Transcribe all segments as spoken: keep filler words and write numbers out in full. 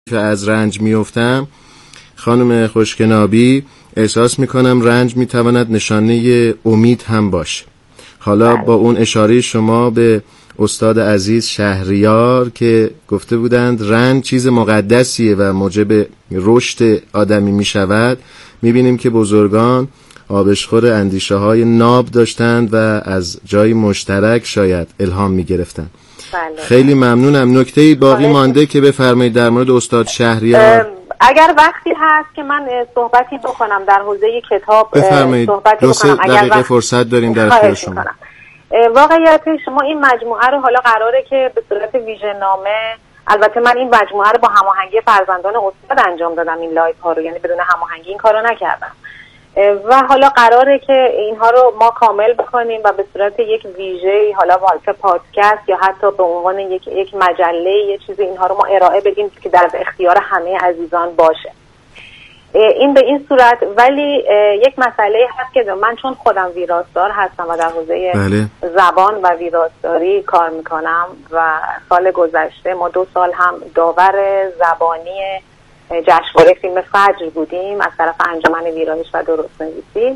که از رنج میافتم، خانم خوشکنابی، احساس میکنم رنج میتواند نشانه امید هم باشه. حالا با اون اشاره شما به استاد عزیز شهریار که گفته بودند رنج چیز مقدسیه و موجب رشد آدمی میشود، میبینیم که بزرگان آبشخور اندیشه های ناب داشتند و از جای مشترک شاید الهام میگرفتند. بله. خیلی ممنونم. نکته‌ای باقی بله. مانده که بفرمایید در مورد استاد شهریار؟ اگر وقتی هست که من صحبتی بکنم در حوزه کتاب بفرمایید. صحبتی دو سه دقیقه وقت... فرصت داریم در اختیار شما. واقعیت شما این مجموعه رو حالا قراره که به صورت ویژه نامه، البته من این مجموعه رو با هماهنگی فرزندان استاد انجام دادم، این لایو ها رو، یعنی بدون هماهنگی این کارو نکردم و حالا قراره که اینها رو ما کامل بکنیم و به صورت یک ویژه، حالا والت پادکست یا حتی به عنوان یک یک مجله، یه چیزی اینها رو ما ارائه بدیم که در اختیار همه عزیزان باشه. این به این صورت. ولی یک مسئله هست که من چون خودم ویراستار هستم و در حوزه بله. زبان و ویراستاری کار میکنم و سال گذشته ما دو سال هم داور زبانی جشنواره فیلم فجر بودیم از طرف انجمن ویرایش و درست‌نویسی.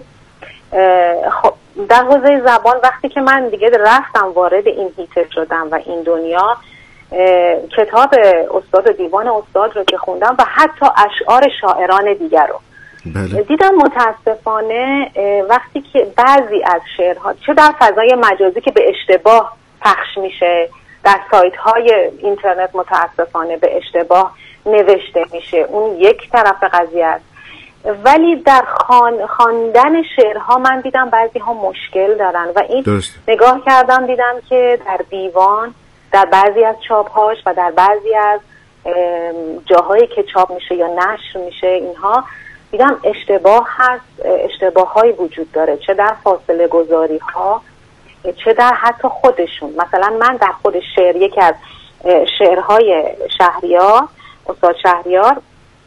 خب در حوزه زبان وقتی که من دیگه رفتم وارد این هیته شدم و این دنیا، کتاب استاد و دیوان استاد رو که خوندم و حتی اشعار شاعران دیگر رو بله. دیدم متاسفانه وقتی که بعضی از شعرها چه در فضای مجازی که به اشتباه پخش میشه، در سایت های اینترنت متاسفانه به اشتباه نوشته میشه، اون یک طرف قضیه است. ولی در خوان خواندن شعرها من دیدم بعضی ها مشکل دارن و این درست. نگاه کردم دیدم که در دیوان، در بعضی از چاپهاش و در بعضی از جاهایی که چاپ میشه یا نشر میشه اینها دیدم اشتباه هست، اشتباهایی وجود داره، چه در فاصله گذاری ها چه در حتی خودشون. مثلا من در خود شعر، یکی از شعرهای شهریار، استاد شهریار،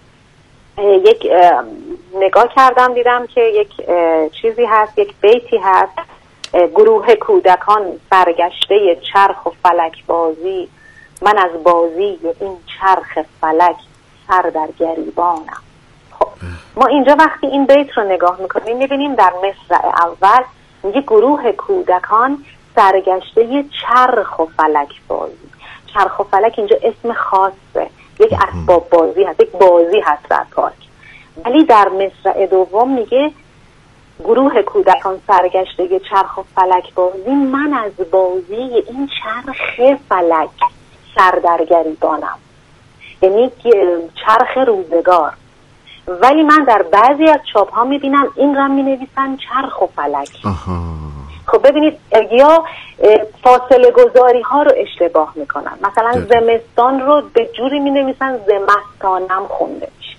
یک نگاه کردم دیدم که یک چیزی هست، یک بیتی هست: گروه کودکان سرگشته چرخ و فلک بازی، من از بازی این چرخ فلک سر در گریبانم. خب ما اینجا وقتی این بیت رو نگاه میکنیم میبینیم در مصرع اول میگه گروه کودکان سرگشته چرخ و فلک بازی. چرخ و فلک اینجا اسم خاصه، یک اسباب بازی هست، یک بازی هست در پارک. ولی در مصرع دوم میگه گروه کودکان سرگشته چرخ و فلک بازی، من از بازی این چرخ فلک سر در گریبانم، یعنی چرخ روزگار. ولی من در بعضی از چاپ ها میبینم این را مینویسن چرخ و فلک. آها. خب ببینید یا فاصله گذاری ها رو اشتباه میکنن، مثلا ده. زمستان رو به جوری مینویسن زمستانم خونده میشه.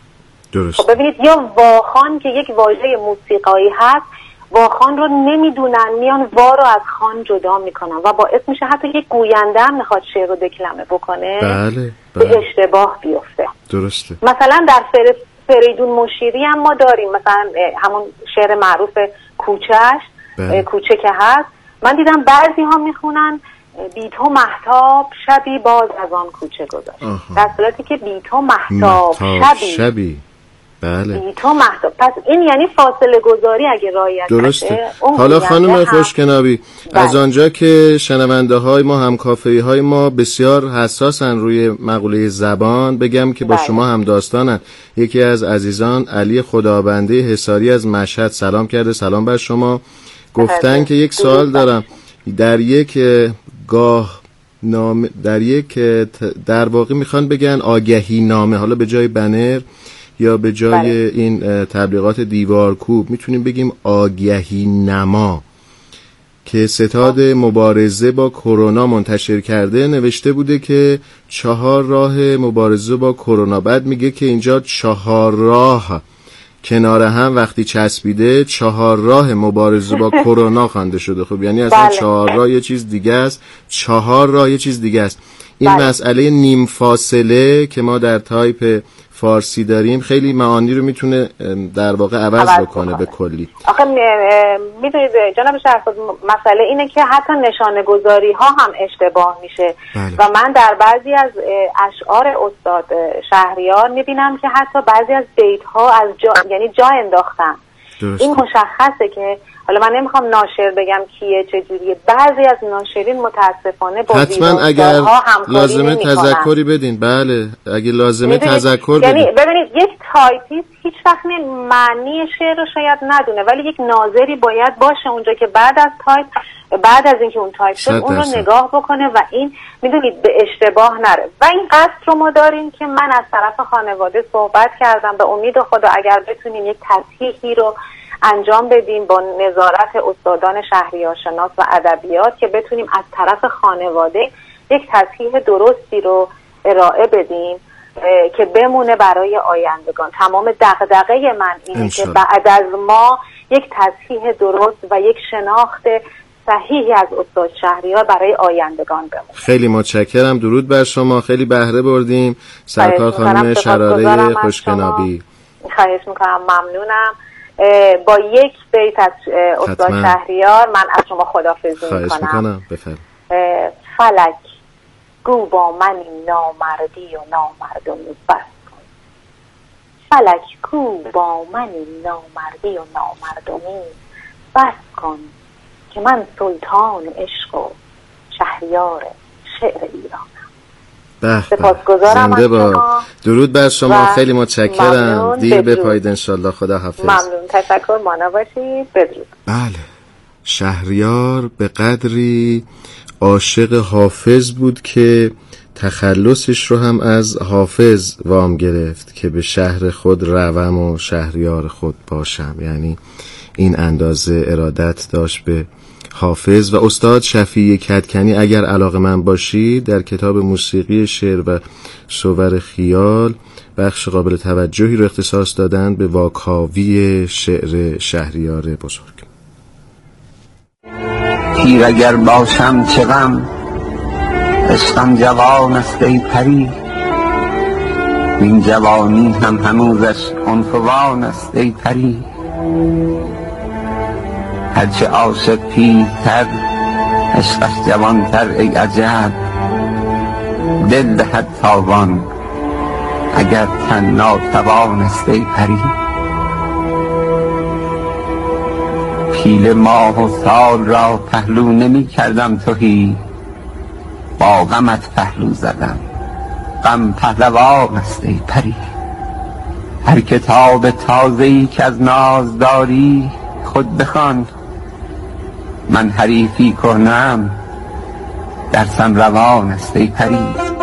درست. خب ببینید یا واخوان که یک واژه موسیقایی هست، واخوان رو نمیدونن، میان وا رو از خوان جدا میکنن و باعث میشه حتی یک گوینده هم میخواد شعر رو دکلمه بکنه بله. به بله. اشتباه بیفته. درسته. مثلا در فر... فریدون مشیری هم ما داریم مثلا همون شعر معروف کوچهش، بله. کوچه که هست، من دیدم بعضی ها میخونن بی تو مهتاب شبی باز از آن کوچه گذشت، در صورتی که بی تو مهتاب شبی, شبی. بله. بی تو مهتاب. پس این یعنی فاصله گذاری اگه رعایت درسته. حالا خانم خوشکنابی، بله. از آنجا که شنونده های ما، هم کافه‌ای های ما بسیار حساسن روی مقوله زبان، بگم که با بله. شما هم داستانن. یکی از عزیزان علی خدابنده حصاری از مشهد سلام کرده. سلام بر شما. گفتن بله. که یک سوال دارم، در یک گاه نامه، در یک در واقع میخوان بگن آگهی نامه، حالا به جای بنر یا به جای بله. این تبلیغات دیوارکوب میتونیم بگیم آگهی نما، که ستاد مبارزه با کرونا منتشر کرده، نوشته بوده که چهار راه مبارزه با کرونا. بعد میگه که اینجا چهار راه کنار هم وقتی چسبیده چهار راه مبارزه با کرونا خوانده شده. خب یعنی اصلا بله. چهار راه یه چیز دیگه است، چهار راه یه چیز دیگه است. این بله. مسئله نیم فاصله که ما در تایپ فارسی داریم خیلی معانی رو میتونه در واقع عوض, عوض بکنه به کلی. آخه میدونید جناب شهرزاد مسئله اینه که حتی نشانه گذاری ها هم اشتباه میشه بله. و من در بعضی از اشعار استاد شهریار میبینم که حتی بعضی از بیت ها از جا یعنی جا انداختم. درسته. این مشخصه که حالا من نمیخوام ناشر بگم کیه چجوریه، بعضی از ناشرین متاسفانه با حتما اگر لازمه تذکری بدین. بله اگه لازمه تذکر بدین. یعنی ببینید یک تایپیست هیچ وقت معنی شعر رو شاید ندونه، ولی یک ناظری باید باشه اونجا که بعد از تایپ بعد از اینکه اون تایپ شد اون رو نگاه بکنه و این میدونید به اشتباه نره. و این قصد رو ما داریم که من از طرف خانواده صحبت کردم، به امید خدا اگر بتونیم یک تصحیحی رو انجام بدیم با نظارت استادان شهریارشناس و ادبیات که بتونیم از طرف خانواده یک تصحیح درستی رو ارائه بدیم که بمونه برای آیندگان. تمام دغدغه من اینه که بعد از ما یک تصحیح درست و یک شناخت صحیحی از استاد شهریار برای آیندگان بمونه. خیلی متشکرم، درود بر شما، خیلی بهره بردیم. سرکار خانم شراره خوشکنابی. خواهش میکنم، ممنونم. با یک بیت از استاد شهریار من از شما خداحافظی میکنم. خواهش میکنم، بفرمایید. فلک گو با من این نامردی و نامردمی بس کن. فلک گو با من این نامردی و نامردمی بس کن که من سلطان عشق و شهریار شعر ایرانم. سپاسگزارم از شما. درود بر شما، خیلی متشکرم. دیر بپایید انشالله. خدا حافظ. ممنون، تشکر، مانا باشید. بدرود. بله، شهریار به قدری عاشق حافظ بود که تخلصش رو هم از حافظ وام گرفت که به شهر خود روم و شهریار خود باشم. یعنی این اندازه ارادت داشت به حافظ. و استاد شفیع کدکنی اگر علاقه من باشید در کتاب موسیقی شعر و صور خیال بخش قابل توجهی رو اختصاص دادن به واکاوی شعر شهریار بزرگ. پیر اگر باشم چه غم، عشقم جوان است ای پری، این جوانی هم هنوزش عنفوان است ای پری. هرچه عاشق پیرتر عشقش جوانتر ای عجب، دل دهد تاوان اگر تن ناتوان است ای پری. پیل ماه و سال را پهلو نمی کردم تهی، با غمت پهلو زدم غم پهلوان است ای پری. هر کتاب تازه‌ای که از ناز داری خود بخوان، من حریفی کنم درسم روان است ای پری.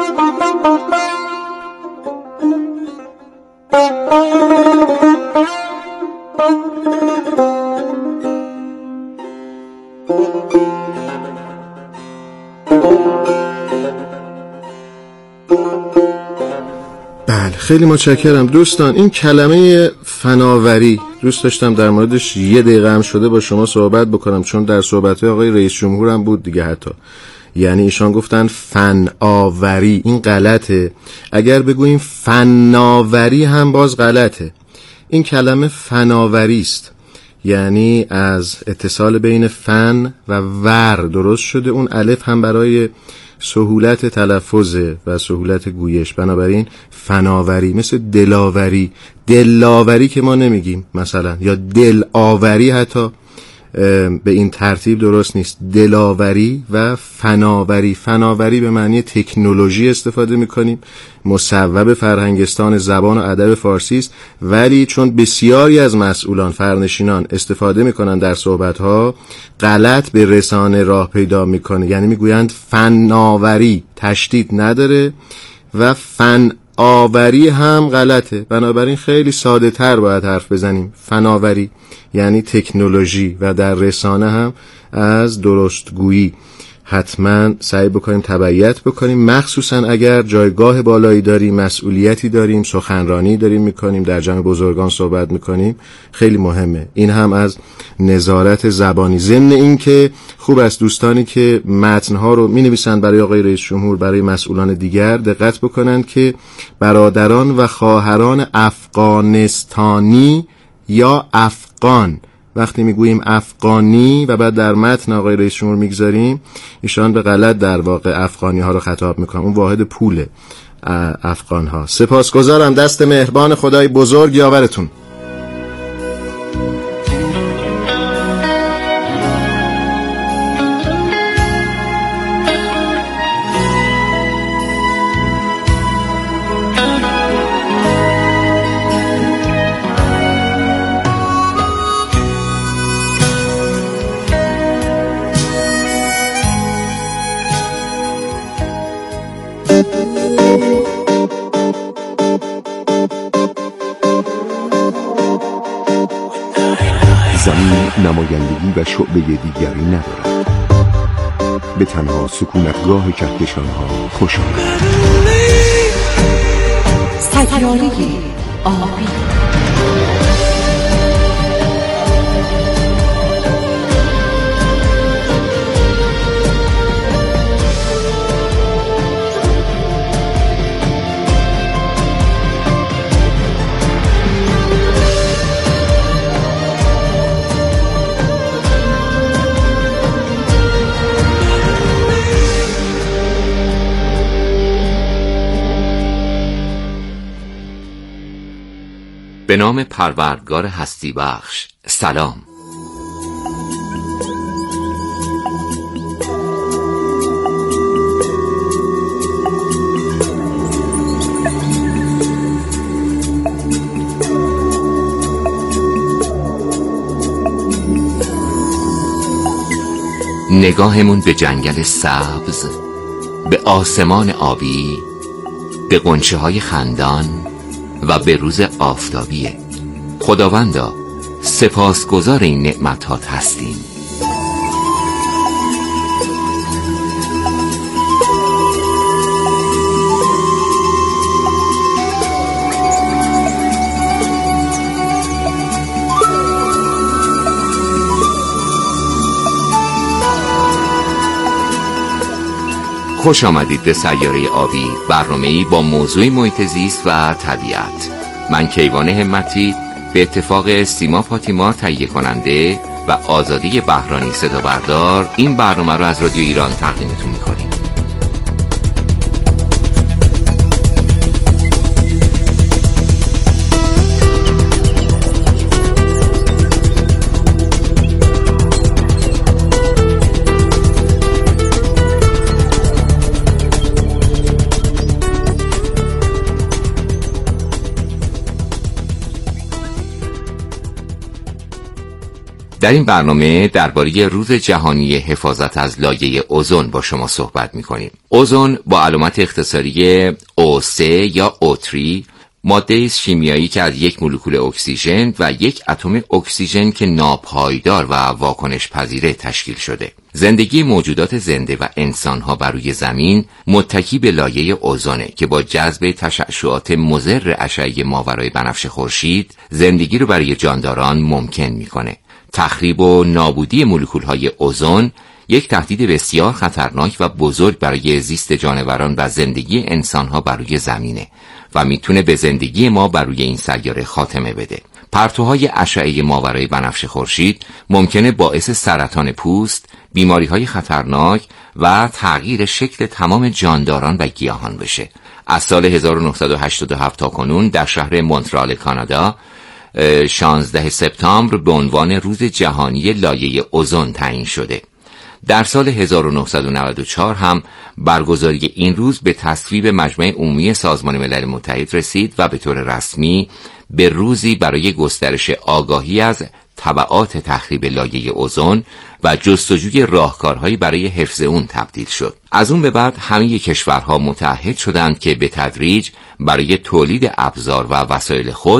بله، خیلی متشکرم دوستان. این کلمه فناوری دوست داشتم در موردش یه دقیقه هم شده با شما صحبت بکنم، چون در صحبت‌های آقای رئیس جمهور هم بود دیگه. حتی یعنی ایشان گفتن فناوری، این غلطه. اگر بگوییم فناوری هم باز غلطه. این کلمه فناوری است، یعنی از اتصال بین فن و ور درست شده. اون الف هم برای سهولت تلفظ و سهولت گویش، بنابراین فناوری. مثل دلاوری، دلاوری که ما نمیگیم مثلا، یا دلاوری حتی به این ترتیب درست نیست. دلاوری و فناوری. فناوری به معنی تکنولوژی استفاده میکنیم، مصوب فرهنگستان زبان و ادب فارسی است، ولی چون بسیاری از مسئولان فرنشینان استفاده میکنن در صحبتها، غلط به رسانه راه پیدا میکنه. یعنی میگویند فناوری، تشدید نداره، و فن آوری هم غلطه. بنابراین خیلی ساده تر باید حرف بزنیم. فناوری یعنی تکنولوژی، و در رسانه هم از درستگویی حتما سعی بکنیم تبعیت بکنیم، مخصوصا اگر جایگاه بالایی داریم، مسئولیتی داریم، سخنرانی داریم میکنیم، در جمع بزرگان صحبت میکنیم. خیلی مهمه این هم از نظارت زبانی. ضمن این که خوب است دوستانی که متنها رو مینویسن برای آقای رئیس جمهور، برای مسئولان دیگر، دقت بکنند که برادران و خواهران افغانستانی یا افغان، وقتی میگوییم افغانی و بعد در متن آقای رئیس جمهور میگذاریم، ایشان به غلط در واقع افغانی ها رو خطاب میکنن. اون واحد پول افغان ها. سپاسگزارم، دست مهربان خدای بزرگ یاورتون. زمین نمایندگی و شعبه دیگری ندارد، به تنها سکونتگاه کهکشان‌ها خوش آمد. سیاره آبی. به نام پروردگار هستی بخش. سلام. نگاهمون به جنگل سبز، به آسمان آبی، به غنچه های خندان و به روز آفتابیه. خداوندا سپاسگزار این نعمتات هستیم. خوش آمدید به سیاره آبی، برنامه‌ای با موضوع محیط زیست و طبیعت. من کیوان همتی به اتفاق سیما پاتیما تهیه کننده و آزادی بهرانی صدا بردار این برنامه رو از رادیو ایران تقدیمتون می‌کنیم. در این برنامه درباره روز جهانی حفاظت از لایه اوزون با شما صحبت می‌کنیم. اوزون با علامت اختصاری او سه یا او سه ماده شیمیایی که از یک مولکول اکسیژن و یک اتم اکسیژن که ناپایدار و واکنش پذیره تشکیل شده. زندگی موجودات زنده و انسان‌ها بر روی زمین متکی به لایه اوزونه که با جذب تشعشعات مضر اشعه ماورای بنفش خورشید زندگی رو برای جانداران ممکن می‌کنه. تخریب و نابودی مولکول‌های اوزون یک تهدید بسیار خطرناک و بزرگ برای زیست جانوران و زندگی انسان‌ها بر روی زمینه و میتونه به زندگی ما بر روی این سیاره خاتمه بده. پرتوهای اشعه ماورای بنفش خورشید ممکنه باعث سرطان پوست، بیماری‌های خطرناک و تغییر شکل تمام جانداران و گیاهان بشه. از سال هزار و نهصد و هشتاد و هفت تا کنون در شهر مونترال کانادا شانزده سپتامبر به عنوان روز جهانی لایه اوزون تعیین شده. در سال هزار و نهصد و نود و چهار هم برگزاری این روز به تصویب مجمع عمومی سازمان ملل متحد رسید و به طور رسمی به روزی برای گسترش آگاهی از تبعات تخریب لایه اوزون و جستجوی راهکارهایی برای حفظ اون تبدیل شد. از اون به بعد همه کشورها متعهد شدند که به تدریج برای تولید ابزار و وسایل خود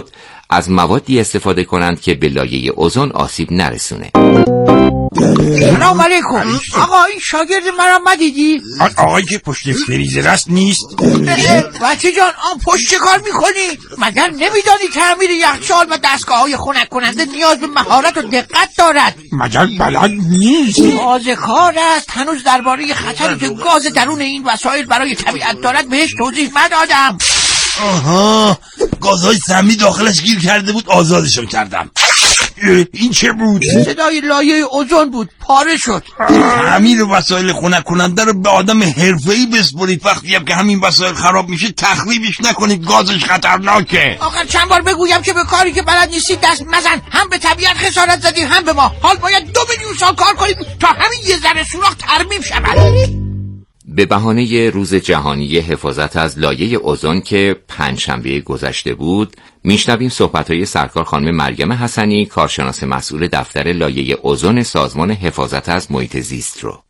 از موادی استفاده کنند که به لایه اوزون آسیب نرسونه. سلام علیکم. آقا این شاگرد مرا ندیدی؟ آن آقایی که پشت فریزر است نیست؟ بچه جان آن پشت چه کار میکنی؟ مگر نمیدانی تعمیر یخچال و دستگاه های خنک کننده نیاز به مهارت و دقت دارد؟ مگر بلد نیست؟ تازه کار است، هنوز درباره خطری که گاز درون این وسایل برای طبیعت دارد بهش توضیح ندادم. آها، گازهای سمی داخلش گیر کرده بود، آزادشون کردم. این چه بود؟ صدای لایه اوزون بود، پاره شد. تعمیر وسایل خنک کننده رو به آدم حرفه‌ای بسپرید، وقتی هم که همین وسایل خراب میشه تخریبش نکنید، گازش خطرناکه. آخر چند بار بگویم که به کاری که بلد نیستی دست مزن، هم به طبیعت خسارت زدی هم به ما. حال باید دو میلیون سال کار کنیم تا همین یه ذره سوراخ ترمیم شود. به بهانه روز جهانی حفاظت از لایه اوزون که پنجشنبه گذشته بود، میشنویم صحبت‌های سرکار خانم مریم حسنی، کارشناس مسئول دفتر لایه اوزون سازمان حفاظت از محیط زیست رو.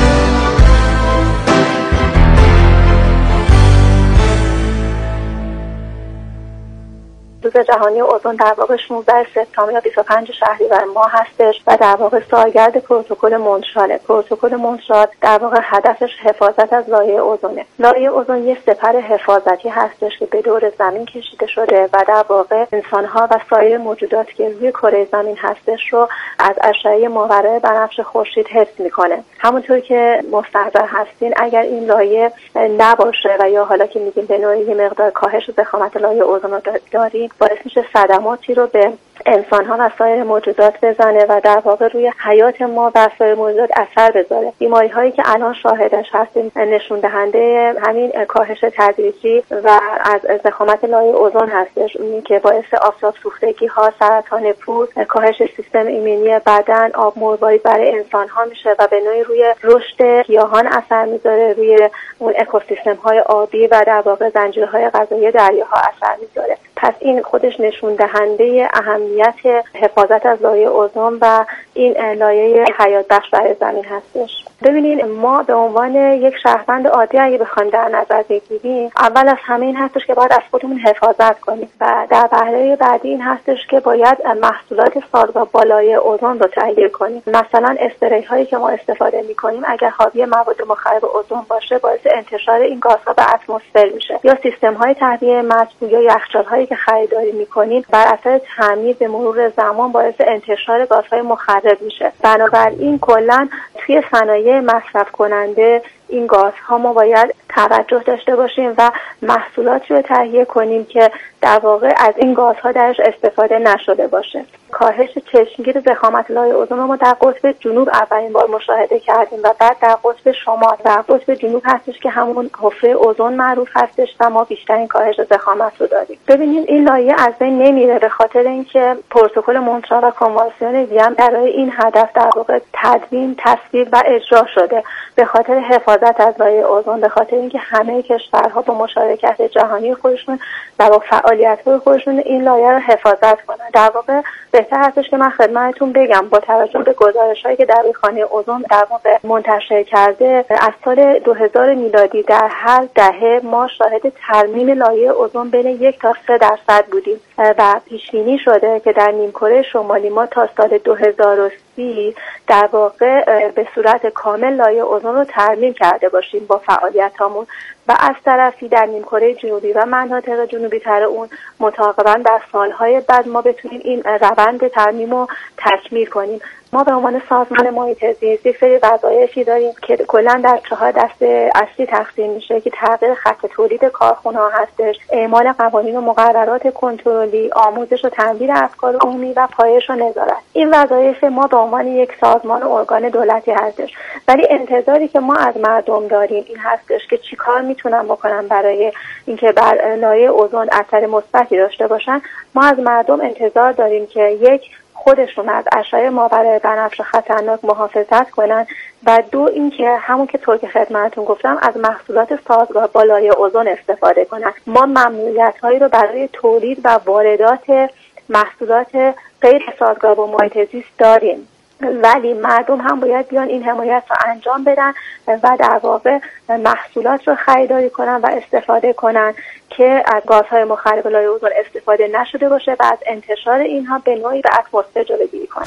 روز جهانی اوزون در واقع شانزده سپتامبر یا بیست و پنج شهریور ماه هستش و در واقع سالگرد پروتکل مونترال. پروتکل مونترال در واقع هدفش حفاظت از لایه اوزونه. لایه اوزون یک سپر حفاظتی هستش که به دور زمین کشیده شده و در واقع انسان‌ها و سایر موجوداتی که روی کره زمین هستش رو از اشعه ماورای بنفش خورشید حفظ می‌کنه. همونطور که مستحضر هستین اگر این لایه نباشه و یا حالا که میگیم به نوعی یه مقدار کاهش ضخامت لایه اوزون رو داریم، باعث میشه صدماتی رو به انسان‌ها و سایر موجودات بزنه و در واقع روی حیات ما و سایر موجودات اثر بذاره. بیماری‌هایی که الان شاهدش هستیم نشون دهنده همین کاهش تدریجی و از ضخامت لایه اوزون هستش، اونی که باعث آفتاب سوختگی‌ها، سرطان پوست، کاهش سیستم ایمنی بدن، آب مرواری برای انسان‌ها میشه و به نوعی روی رشد گیاهان اثر میذاره، روی اون اکوسیستم‌های آبی و در واقع زنجیرهای غذایی دریاها اثر میذاره. پس این خودش نشون دهنده اهمیت حفاظت از لایه اوزون و این لایه حیات بخش برای زمین هستش. ببینین ما به عنوان یک شهروند عادی اگه بخوایم در نظر بگیریم، اول از همه این هستش که باید از خودمون حفاظت کنیم و در وهله بعدی این هستش که باید محصولات سالگرد با لایه اوزون رو تهیه کنیم. مثلا اسپری هایی که ما استفاده می‌کنیم اگر حاوی مواد مخرب اوزون باشه باعث انتشار این گازها به اتمسفر میشه، یا سیستم های تهویه مطبوع یا یخچال هایی که خریداری می‌کنیم بر اثر تعمیر به مرور زمان باعث انتشار گازهای مخرب میشه. بنابراین کلا توی صنایع مصرف کننده این گازها ما باید توجه داشته باشیم و محصولاتی رو تهیه کنیم که در واقع از این گازها درش استفاده نشده باشه. کاهش چشمگیر ضخامت لایه اوزون رو ما در قطب جنوب اولین بار مشاهده کردیم و بعد در قطب شمال و قطب جنوب هستش که همون حفره اوزون معروف هستش و ما بیشترین کاهش ضخامت رو داریم. ببینید این لایه از بین نمیره به خاطر اینکه پروتکل مونترال و کنوانسیون وین برای این هدف در واقع تدوین، تصویب و اجرا شده به خاطر حفاظت از لایه اوزون، به خاطر اینکه همه کشورها با مشارکت جهانی خودشون و با فعالیت‌های خودشون این لایه رو حفاظت کنن. در واقع بهتر هستش که من خدمتتون بگم با توجه به گزارش‌هایی که در خانه اوزون در واقع منتشر کرده، از سال دو هزار میلادی در هر دهه ما شاهد ترمیم لایه اوزون بین یک تا سه درصد بودیم و پیش بینی شده که در نیمکره شمالی ما تا سال دو هزار و سی در واقع به صورت کامل لایه اوزون رو ترمیم کرده باشیم با فعالیتامون و از طرفی در نیمکره جنوبی و مناطق جنوبی تر اون متعاقباً در سالهای بعد ما بتونیم این روند ترمیم رو تکمیل کنیم. ما به عنوان سازمان محیط زیست یک سری وظایفی داریم که کلا در چهار دسته اصلی تقسیم میشه که تغییر خط تولید کارخونه‌ها هستش، اعمال قوانین و مقررات کنترلی، آموزش و تنویر افکار عمومی و پایش و نظارت. این وظایف ما به عنوان یک سازمان و ارگان دولتی هستش، ولی انتظاری که ما از مردم داریم این هستش که چیکار میتونن بکنن برای اینکه بر لایه اوزون اثر مثبتی داشته باشن. ما از مردم انتظار داریم که یک خودشون از اشعه ماورای بنفش خطرناک محافظت کنن و دو اینکه همون که طور که خدمتتون گفتم از محصولات سازگار با لایه اوزون استفاده کنن. ما ممنوعیت‌هایی رو برای تولید و واردات محصولات غیر سازگار با محیط زیست داریم. ولی مردم هم باید بیان این حمایت رو انجام بدن و در واقع محصولات رو خریداری کنن و استفاده کنن که از گازهای مخرب لایه اوزون استفاده نشده باشه و از انتشار اینها به نوعی به اتمسفر جلوگیری کنن.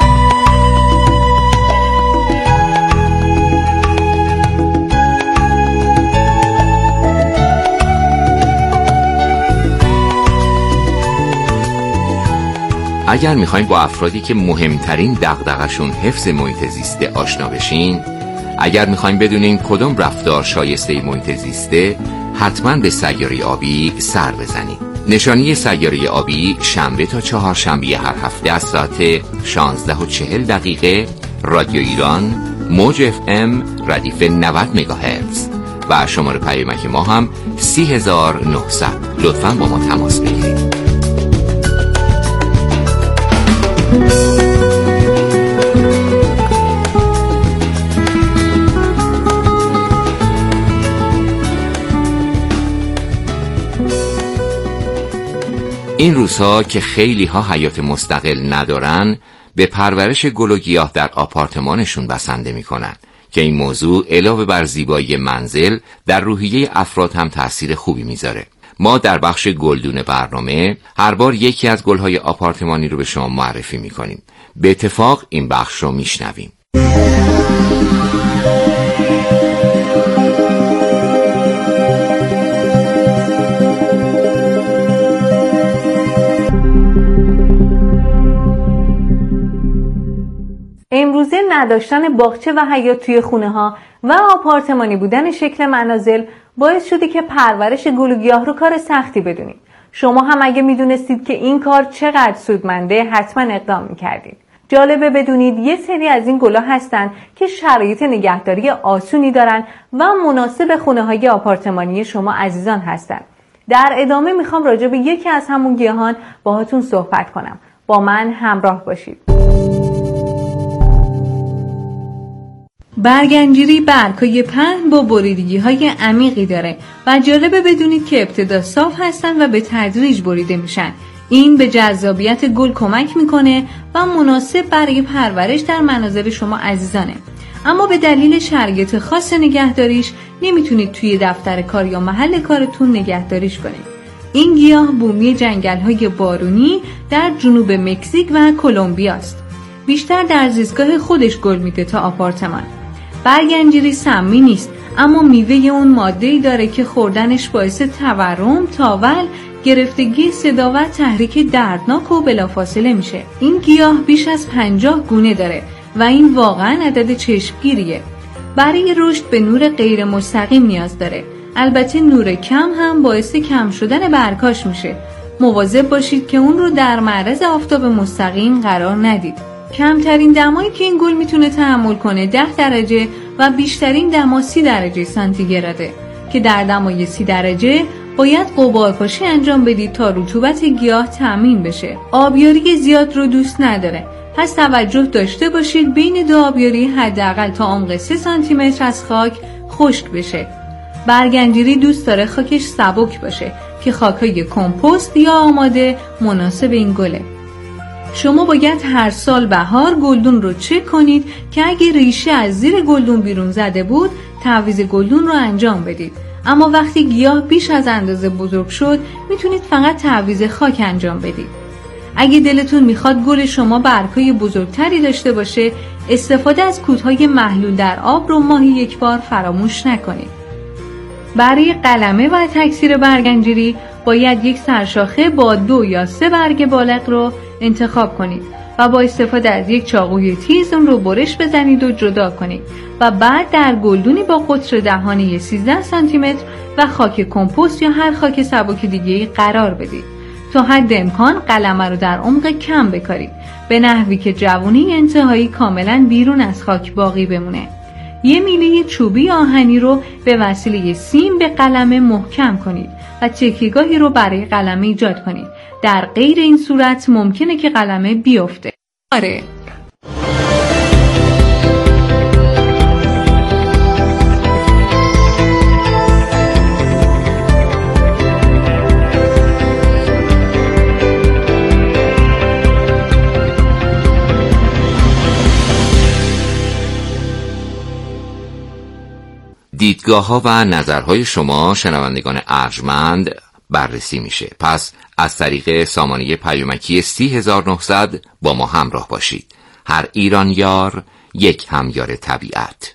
اگر میخواین با افرادی که مهمترین دغدغه‌شون حفظ محیط زیسته آشنا بشین، اگر میخواین بدونین کدوم رفتار شایسته محیط زیسته، حتما به سیاره آبی سر بزنید. نشانی سیاره آبی شنبه تا چهارشنبه هر هفته از ساعت شانزده و چهل دقیقه رادیو ایران موج اف ام ردیف نود مگاهرتز و شماره پیامک ما هم سی هزار و نهصد. لطفاً با ما تماس بگیرید. این روزها که خیلی ها حیات مستقل ندارن، به پرورش گل و گیاه در آپارتمانشون بسنده میکنن که این موضوع علاوه بر زیبایی منزل در روحیه افراد هم تأثیر خوبی میذاره. ما در بخش گلدون برنامه هر بار یکی از گلهای آپارتمانی رو به شما معرفی میکنیم. به اتفاق این بخش رو میشنویم. امروزه نداشتن باغچه و حیاط توی خونه ها و آپارتمانی بودن شکل منازل باعث شده که پرورش گل و گیاه رو کار سختی بدونید. شما هم اگه میدونستید که این کار چقدر سودمنده حتما اقدام میکردید. جالبه بدونید یه سری از این گلا هستن که شرایط نگهداری آسونی دارن و مناسب خونه های آپارتمانی شما عزیزان هستن. در ادامه میخوام راجع به یکی از همون گیاهان باهاتون صحبت کنم. با من همراه باشید. برگنجیری برگ‌های پهن با بریدگی‌های عمیقی داره و جالبه بدونید که ابتدا صاف هستن و به تدریج بریده میشن. این به جذابیت گل کمک میکنه و مناسب برای پرورش در منازل شما عزیزانه. اما به دلیل شرایط خاص نگهداریش نمیتونید توی دفتر کار یا محل کارتون نگهداریش کنید. این گیاه بومی جنگل‌های بارونی در جنوب مکزیک و کلمبیا است. بیشتر در زیستگاه خودش گل میده تا آپارتمان. برگنجیری سمی نیست، اما میوه اون ماده‌ای داره که خوردنش باعث تورم، تاول، گرفتگی صدا و تحریک دردناک و بلافاصله میشه. این گیاه بیش از پنجاه گونه داره و این واقعا عدد چشمگیریه. برای رشد به نور غیر مستقیم نیاز داره. البته نور کم هم باعث کم شدن برگاش میشه. مواظب باشید که اون رو در معرض آفتاب مستقیم قرار ندید. کمترین دمایی که این گل میتونه تحمل کنه ده درجه و بیشترین دما سی درجه سانتیگراده که در دمای سی درجه باید غبارپاشی انجام بدید تا رطوبت گیاه تامین بشه. آبیاری زیاد رو دوست نداره، پس توجه داشته باشید بین دو آبیاری حداقل تا عمق سه سانتی متر از خاک خشک بشه. برگنجیری دوست داره خاکش سبک باشه که خاکای کمپوست یا آماده مناسب این گله. شما باید هر سال بهار گلدون رو چک کنید که اگه ریشه از زیر گلدون بیرون زده بود تعویض گلدون رو انجام بدید. اما وقتی گیاه بیش از اندازه بزرگ شد میتونید فقط تعویض خاک انجام بدید. اگه دلتون میخواد گل شما برگ‌های بزرگتری داشته باشه، استفاده از کودهای محلول در آب رو ماهی یک بار فراموش نکنید. برای قلمه و تکثیر برگنجیری باید یک سرشاخه با دو یا سه برگ بالغ رو انتخاب کنید و با استفاده از یک چاقوی تیز اون رو برش بزنید و جدا کنید و بعد در گلدونی با قطر دهانه سیزده سانتی متر و خاک کمپوست یا هر خاک سبک دیگه‌ای قرار بدید. تا حد امکان قلمه رو در عمق کم بکارید، به نحوی که جوونی انتهایی کاملا بیرون از خاک باقی بمونه. یه میله چوبی آهنی رو به وسیله سیم به قلمه محکم کنید و تکیه‌گاهی رو برای قلمه ایجاد کنید. در غیر این صورت ممکنه که قلمه بیفته. آره. دیدگاه ها و نظرهای شما شنوندگان ارجمند بررسی میشه. پس از طریق سامانه پیامکی سی هزار و نهصد با ما همراه باشید. هر ایرانیار یک همیار طبیعت.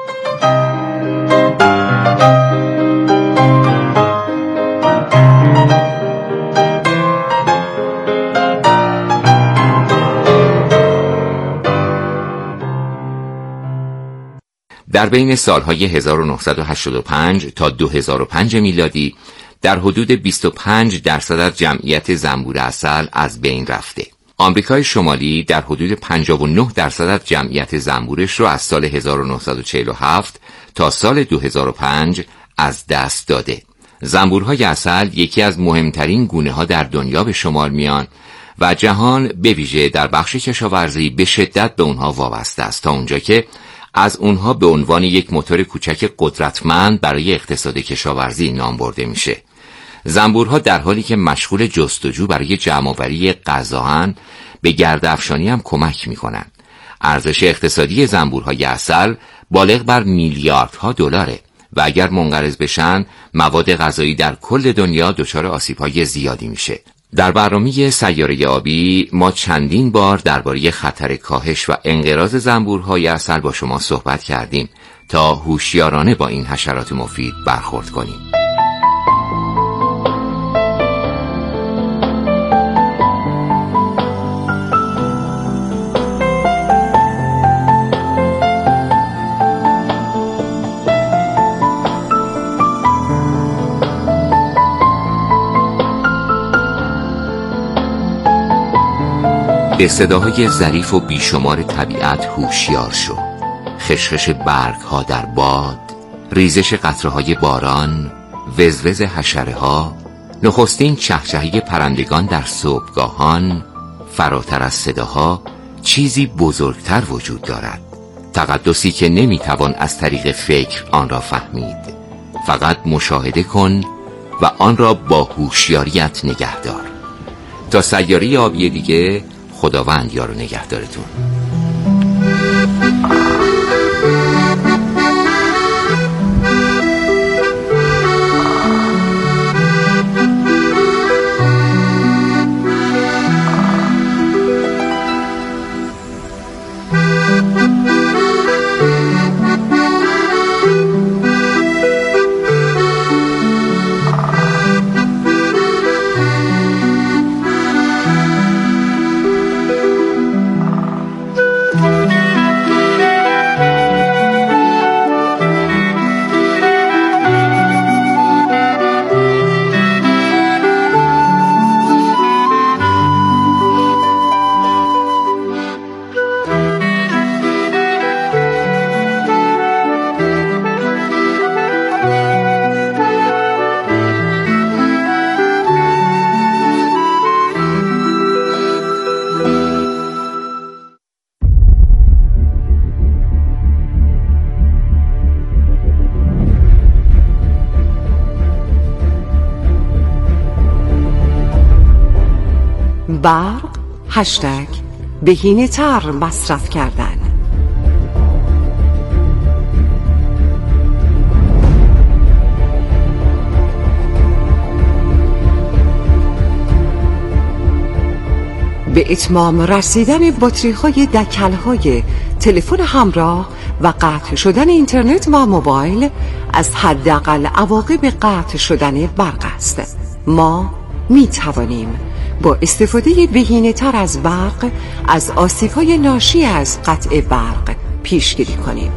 در بین سالهای هزار و نهصد و هشتاد و پنج تا دو هزار و پنج میلادی در حدود بیست و پنج درصد از جمعیت زنبور عسل از بین رفته. آمریکای شمالی در حدود پنجاه و نه درصد از جمعیت زنبورش رو از سال هزار و نهصد و چهل و هفت تا سال دو هزار و پنج از دست داده. زنبورهای عسل یکی از مهمترین گونه ها در دنیا به شمار میان و جهان به ویژه در بخش کشاورزی به شدت به اونها وابسته است، تا اونجا که از اونها به عنوان یک موتور کوچک قدرتمند برای اقتصاد کشاورزی نام برده میشه. زنبورها در حالی که مشغول جستجو برای جمع‌آوری غذاان، به گرده‌افشانی هم کمک میکنن. ارزش اقتصادی زنبورهای عسل بالغ بر میلیاردها دلاره و اگر منقرض بشن مواد غذایی در کل دنیا دچار آسیب‌های زیادی میشه. در برنامه سیاره آبی ما چندین بار درباره خطر کاهش و انقراض زنبورهای عسل با شما صحبت کردیم تا هوشیارانه با این حشرات مفید برخورد کنیم. به صداهای ظریف و بیشمار طبیعت هوشیار شو. خشخش برگ ها در باد، ریزش قطره های باران، وزوز حشره ها، نخستین چهچهی پرندگان در صبحگاهان. فراتر از صداها چیزی بزرگتر وجود دارد، تقدسی که نمیتوان از طریق فکر آن را فهمید. فقط مشاهده کن و آن را با هوشیاریت نگه دار. تا سیاره آبی دیگه، خداوند یار و نگهدارتون. برق هشتگ بهینه تر مصرف کردن. به اتمام رسیدن باتری های دکل های تلفن همراه و قطع شدن اینترنت و موبایل از حداقل عواقب قطع شدن برق است. ما می توانیم با استفاده بهینه تر از برق از آسیب‌های ناشی از قطع برق پیشگیری کنیم.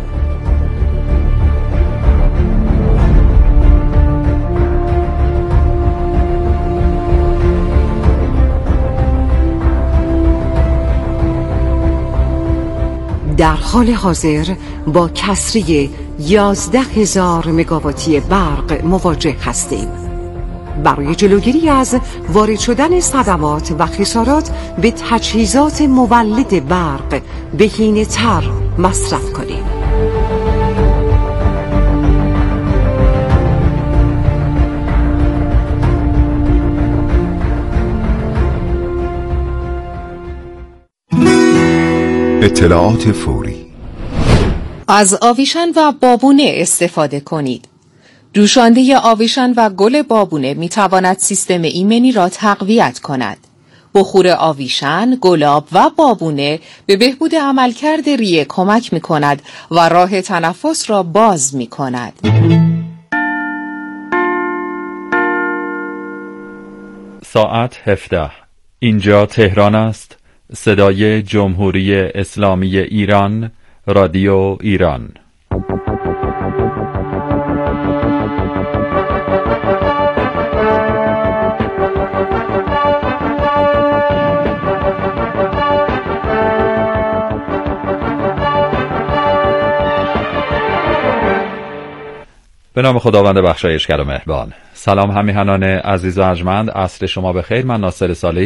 در حال حاضر با کسری یازده هزار مگاواتی برق مواجه هستیم. برای جلوگیری از وارد شدن صدمات و خسارات به تجهیزات مولد برق بهینه تر مصرف کنیم. اطلاعات فوری. از آویشن و بابونه استفاده کنید. جوشانده آویشن و گل بابونه می تواند سیستم ایمنی را تقویت کند. بخور آویشن، گلاب و بابونه به بهبود عملکرد ریه کمک می کند و راه تنفس را باز می کند. ساعت هفده. اینجا تهران است. صدای جمهوری اسلامی ایران، رادیو ایران. به نام خداوند بخشایشگر و مهربان. سلام همیهنان عزیز و ارجمند، عصر شما بخیر. من ناصر صالحی